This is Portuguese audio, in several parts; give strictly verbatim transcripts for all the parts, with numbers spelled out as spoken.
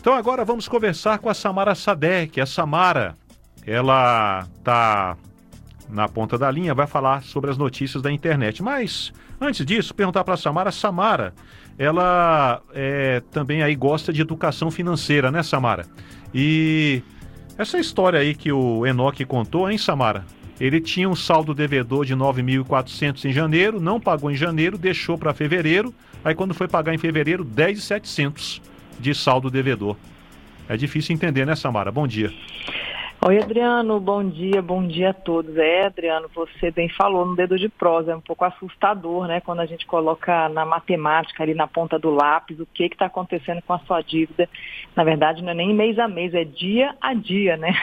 Então agora vamos conversar com a Samara Saadek. A Samara, ela está na ponta da linha, vai falar sobre as notícias da internet. Mas, antes disso, perguntar para a Samara. Samara, ela é, também aí gosta de educação financeira, né, Samara? E essa história aí que o Enoque contou, hein, Samara? Ele tinha um saldo devedor de nove mil e quatrocentos em janeiro, não pagou em janeiro, deixou para fevereiro, aí quando foi pagar em fevereiro, dez mil e setecentos de saldo devedor. É difícil entender, né, Samara? Bom dia. Oi, Adriano, bom dia, bom dia a todos. É, Adriano, você bem falou no dedo de prosa, é um pouco assustador, né, quando a gente coloca na matemática, ali na ponta do lápis, o que está acontecendo com a sua dívida. Na verdade, não é nem mês a mês, é dia a dia, né?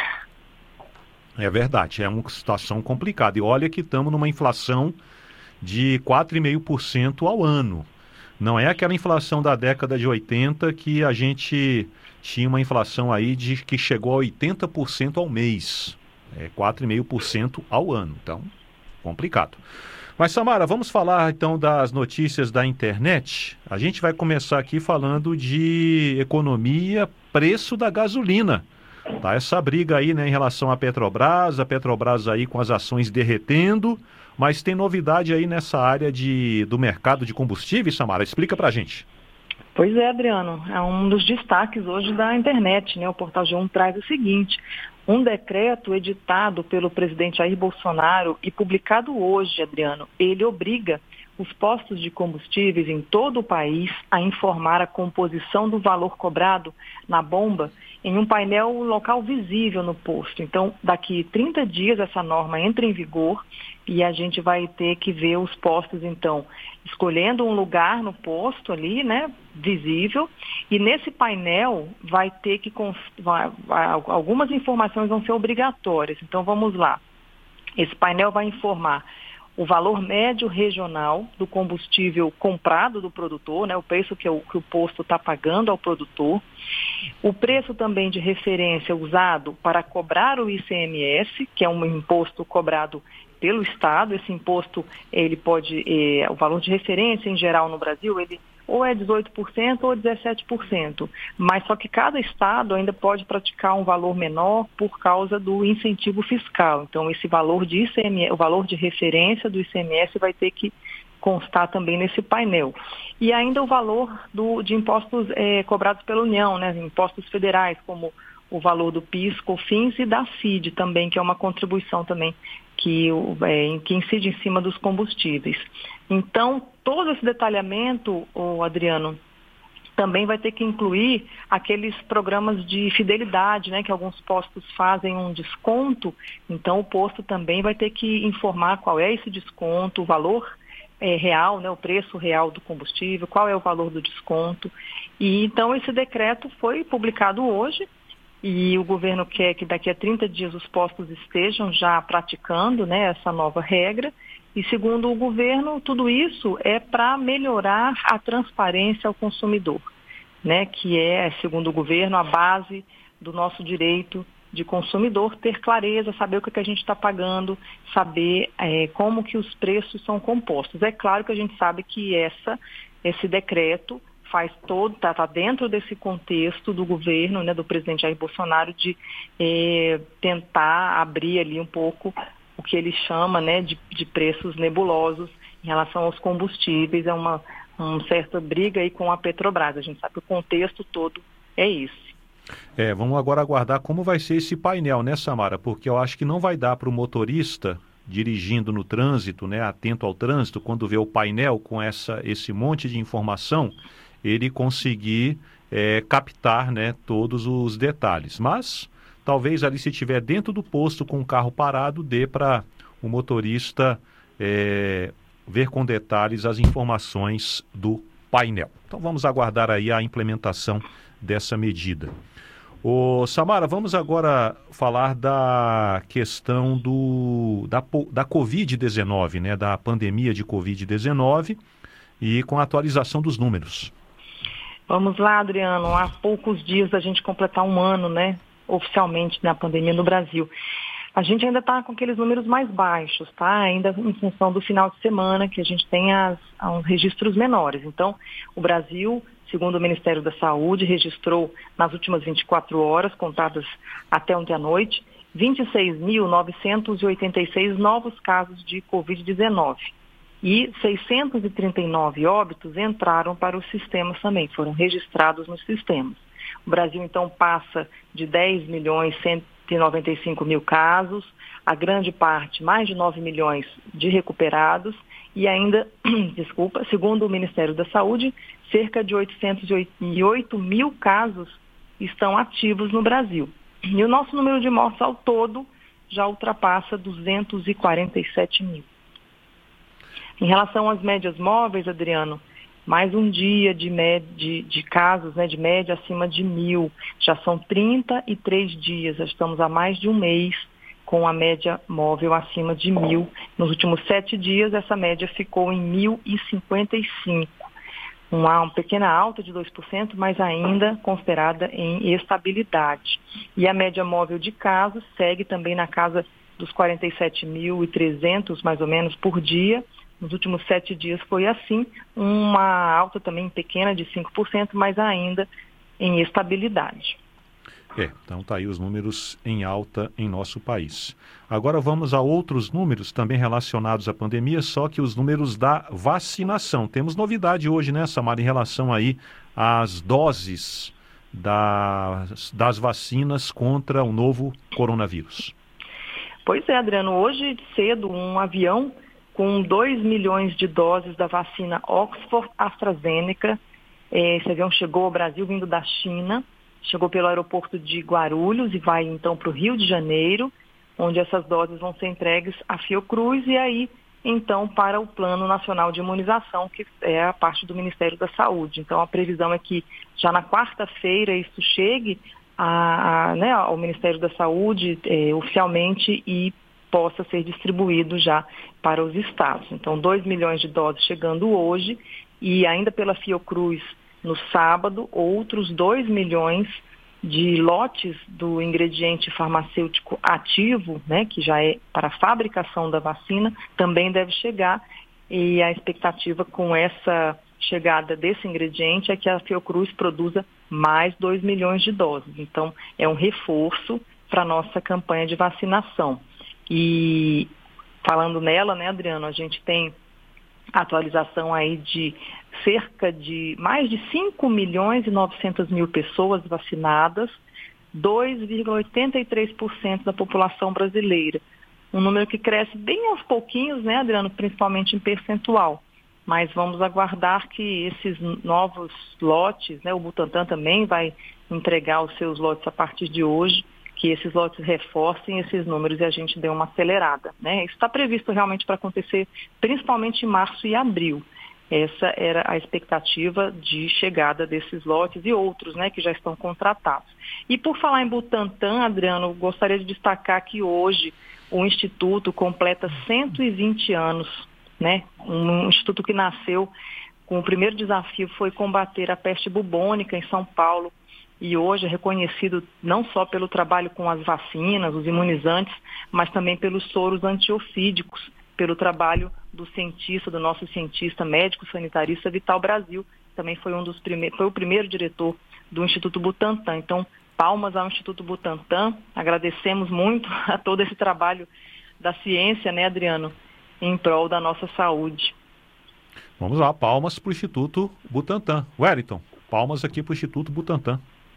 É verdade, é uma situação complicada. E olha que estamos numa inflação de quatro vírgula cinco por cento ao ano. Não é aquela inflação da década de oitenta que a gente tinha uma inflação aí de que chegou a oitenta por cento ao mês. É quatro vírgula cinco por cento ao ano. Então, complicado. Mas, Samara, vamos falar então das notícias da internet. A gente vai começar aqui falando de economia, preço da gasolina. Tá essa briga aí, né, em relação à Petrobras, a Petrobras aí com as ações derretendo, mas tem novidade aí nessa área de, do mercado de combustíveis, Samara? Explica pra gente. Pois é, Adriano, é um dos destaques hoje da internet, né? O Portal G um traz o seguinte: um decreto editado pelo presidente Jair Bolsonaro e publicado hoje, Adriano, ele obriga os postos de combustíveis em todo o país a informar a composição do valor cobrado na bomba em um painel local visível no posto. Então, daqui trinta dias essa norma entra em vigor e a gente vai ter que ver os postos, então, escolhendo um lugar no posto ali, né, visível, e nesse painel vai ter que, vai, vai, algumas informações vão ser obrigatórias. Então, vamos lá. Esse painel vai informar o valor médio regional do combustível comprado do produtor, né, o preço que o, que o posto está pagando ao produtor, o preço também de referência usado para cobrar o I C M S, que é um imposto cobrado pelo Estado. Esse imposto, ele pode, eh, o valor de referência em geral no Brasil, ele ou é dezoito por cento ou dezessete por cento, mas só que cada estado ainda pode praticar um valor menor por causa do incentivo fiscal. Então, esse valor de I C M S, o valor de referência do I C M S vai ter que constar também nesse painel. E ainda o valor do, de impostos eh, cobrados pela União, né, impostos federais, como o valor do PIS, COFINS e da C I D também, que é uma contribuição também que, é, que incide em cima dos combustíveis. Então, todo esse detalhamento, oh, Adriano, também vai ter que incluir aqueles programas de fidelidade, né, que alguns postos fazem um desconto. Então, o posto também vai ter que informar qual é esse desconto, o valor é, real, né, o preço real do combustível, qual é o valor do desconto. E então, esse decreto foi publicado hoje. E o governo quer que daqui a trinta dias os postos estejam já praticando, né, essa nova regra. E segundo o governo, tudo isso é para melhorar a transparência ao consumidor, né, que é, segundo o governo, a base do nosso direito de consumidor, ter clareza, saber o que, que a gente está pagando, saber é, como que os preços são compostos. É claro que a gente sabe que essa, esse decreto faz todo, está tá dentro desse contexto do governo, né, do presidente Jair Bolsonaro, de eh, tentar abrir ali um pouco o que ele chama, né, de, de preços nebulosos em relação aos combustíveis. É uma, uma certa briga aí com a Petrobras. A gente sabe que o contexto todo é esse. É, vamos agora aguardar como vai ser esse painel, né, Samara? Porque eu acho que não vai dar para o motorista dirigindo no trânsito, né, atento ao trânsito, quando vê o painel com essa, esse monte de informação, ele conseguir é, captar, né, todos os detalhes. Mas talvez ali, se estiver dentro do posto com o carro parado, dê para o motorista é, ver com detalhes as informações do painel. Então vamos aguardar aí a implementação dessa medida. Ô, Samara, vamos agora falar da questão do, da, da covid dezenove, né, da pandemia de covid dezenove e com a atualização dos números. Vamos lá, Adriano. Há poucos dias da gente completar um ano, né, oficialmente, na pandemia no Brasil. A gente ainda está com aqueles números mais baixos, tá? Ainda em função do final de semana, que a gente tem as, os registros menores. Então, o Brasil segundo o Ministério da Saúde, registrou nas últimas vinte e quatro horas, contadas até ontem à noite, vinte e seis mil novecentos e oitenta e seis novos casos de covid dezenove. E seiscentos e trinta e nove óbitos entraram para os sistemas também, foram registrados nos sistemas. O Brasil, então, passa de dez milhões cento e noventa e cinco mil casos, a grande parte, mais de nove milhões de recuperados, e ainda, desculpa, segundo o Ministério da Saúde, cerca de oitocentos e oito mil casos estão ativos no Brasil. E o nosso número de mortes ao todo já ultrapassa duzentos e quarenta e sete mil. Em relação às médias móveis, Adriano, mais um dia de, med... de, de casos, né, de média acima de mil. Já são trinta e três dias, já estamos há mais de um mês com a média móvel acima de mil. Nos últimos sete dias, essa média ficou em mil e cinquenta e cinco. Uma, uma pequena alta de dois por cento, mas ainda considerada em estabilidade. E a média móvel de casos segue também na casa dos quarenta e sete mil e trezentos, mais ou menos, por dia. Nos últimos sete dias foi assim, uma alta também pequena de cinco por cento, mas ainda em estabilidade. É, então tá aí os números em alta em nosso país. Agora vamos a outros números também relacionados à pandemia, só que os números da vacinação. Temos novidade hoje, né, Samara, em relação aí às doses das, das vacinas contra o novo coronavírus. Pois é, Adriano, hoje cedo um avião com dois milhões de doses da vacina Oxford AstraZeneca, esse avião chegou ao Brasil vindo da China, chegou pelo aeroporto de Guarulhos e vai então para o Rio de Janeiro, onde essas doses vão ser entregues à Fiocruz e aí então para o Plano Nacional de Imunização, que é a parte do Ministério da Saúde. Então a previsão é que já na quarta-feira isso chegue a, a, né, ao Ministério da Saúde é, oficialmente e possa ser distribuído já para os estados. Então dois milhões de doses chegando hoje e ainda pela Fiocruz no sábado, outros dois milhões de lotes do ingrediente farmacêutico ativo, né, que já é para a fabricação da vacina, também deve chegar. E a expectativa com essa chegada desse ingrediente é que a Fiocruz produza mais dois milhões de doses. Então, é um reforço para a nossa campanha de vacinação. E falando nela, né, Adriano, a gente tem atualização aí de cerca de mais de cinco milhões e novecentas mil pessoas vacinadas, dois vírgula oitenta e três por cento da população brasileira. Um número que cresce bem aos pouquinhos, né, Adriano, principalmente em percentual. Mas vamos aguardar que esses novos lotes, né, o Butantan também vai entregar os seus lotes a partir de hoje, que esses lotes reforcem esses números e a gente dê uma acelerada, né? Isso está previsto realmente para acontecer principalmente em março e abril. Essa era a expectativa de chegada desses lotes e outros, né, que já estão contratados. E por falar em Butantan, Adriano, gostaria de destacar que hoje o Instituto completa cento e vinte anos, né? Um instituto que nasceu com o primeiro desafio foi combater a peste bubônica em São Paulo. E hoje é reconhecido não só pelo trabalho com as vacinas, os imunizantes, mas também pelos soros antiofídicos, pelo trabalho do cientista, do nosso cientista médico sanitarista Vital Brasil, também foi um dos primeiros, foi o primeiro diretor do Instituto Butantan. Então, palmas ao Instituto Butantan, agradecemos muito a todo esse trabalho da ciência, né, Adriano, em prol da nossa saúde. Vamos lá, palmas para o Instituto Butantan. Wellington, palmas aqui para o Instituto Butantan.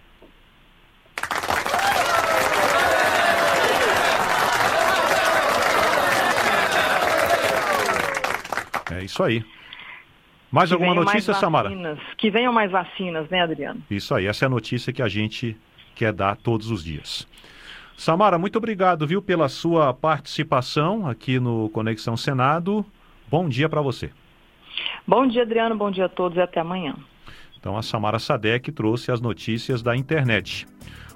É isso aí. Mais que alguma notícia, mais Samara? Vacinas, que venham mais vacinas, né, Adriano? Isso aí, essa é a notícia que a gente quer dar todos os dias. Samara, muito obrigado, viu, pela sua participação aqui no Conexão Senado. Bom dia para você. Bom dia, Adriano. Bom dia a todos e até amanhã. Então, a Samara Sadek trouxe as notícias da internet.